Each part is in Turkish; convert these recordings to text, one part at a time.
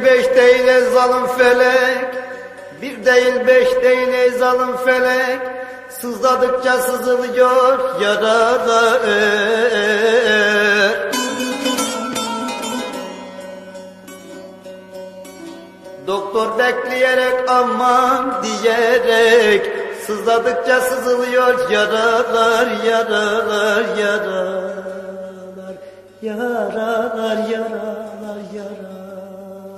değil beş değil ey zalim felek, bir değil beş değil ey zalim felek, sızladıkça sızılıyor yaralar. Doktor bekleyerek aman diyerek, sızladıkça sızılıyor yaralar, yaralar, yaralar, yaralar, yaralar, yaralar.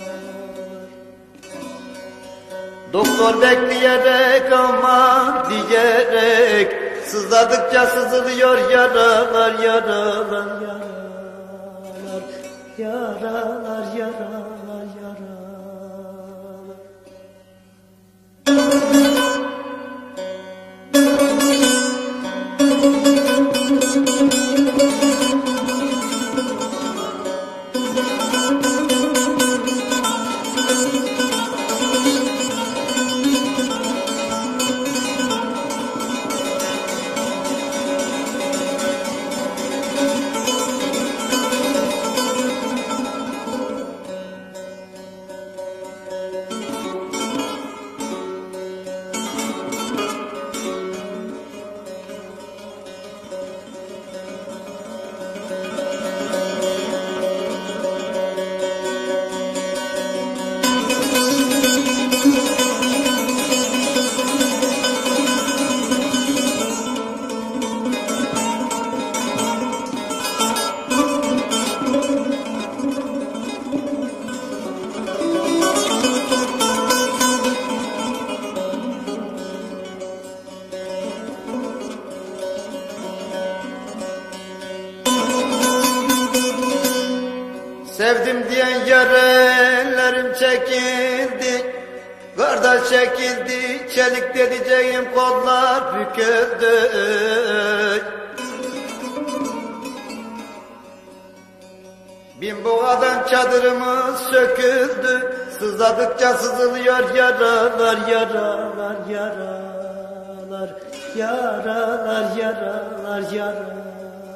Doktor bekleyerek aman diyerek, sızladıkça sızılıyor yaralar, yaralar, yaralar, yaralar, yaralar, yaralar. Sevdim diyen yarenlerim çekildi, kardeş çekildi, çelik dediceğim kollar büküldü. Bin boğadan çadırımız söküldü, sızladıkça sızılıyor yaralar, yaralar, yaralar, yaralar, yaralar, yaralar.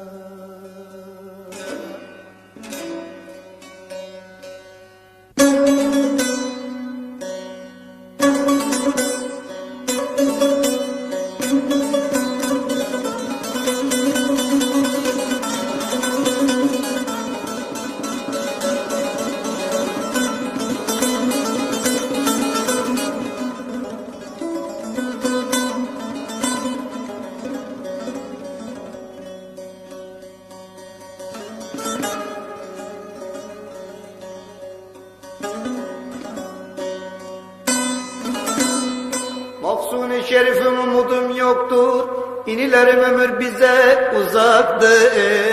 Mahzun-i şerifim umudum yoktur, inilerim ömür bize uzaktır.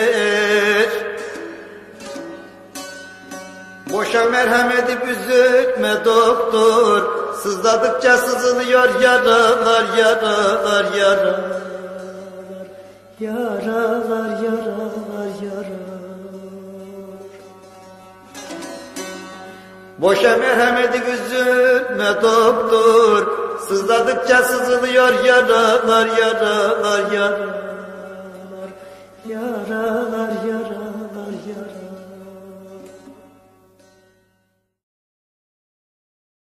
Boşa merhamet edip üzülme doktor, sızladıkça sızılıyor yaralar, yaralar, yaralar, yaralar, yaralar, yaralar. Boşa merhamet edip üzülme doktor, sızladıkça sızılıyor yaralar, yaralar, yaralar, yaralar, yaralar, yaralar.